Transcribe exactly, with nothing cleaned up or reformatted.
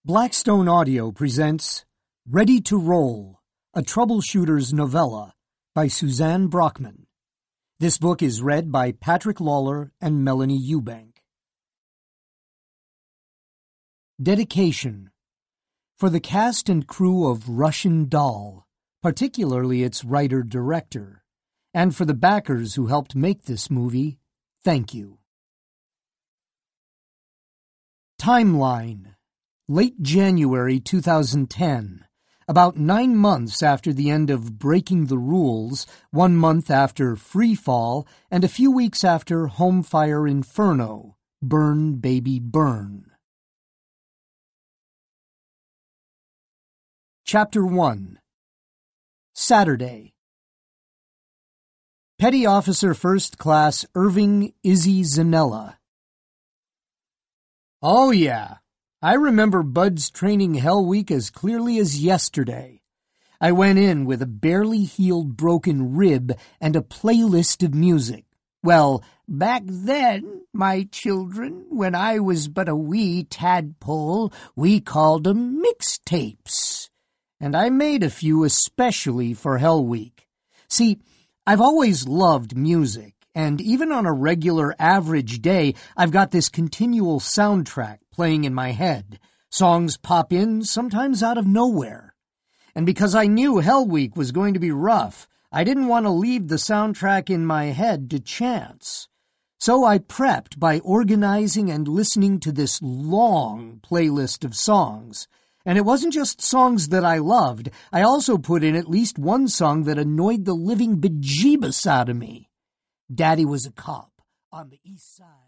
Blackstone Audio presents Ready to Roll, a Troubleshooter's Novella by Suzanne Brockman. This book is read by Patrick Lawler and Melanie Eubank. Dedication. For the cast and crew of Russian Doll, particularly its writer-director, and for the backers who helped make this movie, thank you. Timeline. Late January two thousand ten, about nine months after the end of Breaking the Rules, one month after Free Fall, and a few weeks after Home Fire Inferno, Burn Baby Burn. Chapter one. Saturday. Petty Officer First Class Irving Izzy Zanella. Oh yeah. I remember Bud's training Hell Week as clearly as yesterday. I went in with a barely healed broken rib and a playlist of music. Well, back then, my children, when I was but a wee tadpole, we called 'em mixtapes. And I made a few especially for Hell Week. See, I've always loved music, and even on a regular average day, I've got this continual soundtrack playing in my head. Songs pop in, sometimes out of nowhere. And because I knew Hell Week was going to be rough, I didn't want to leave the soundtrack in my head to chance. So I prepped by organizing and listening to this long playlist of songs. And it wasn't just songs that I loved. I also put in at least one song that annoyed the living bejeebus out of me. Daddy Was a Cop on the East Side.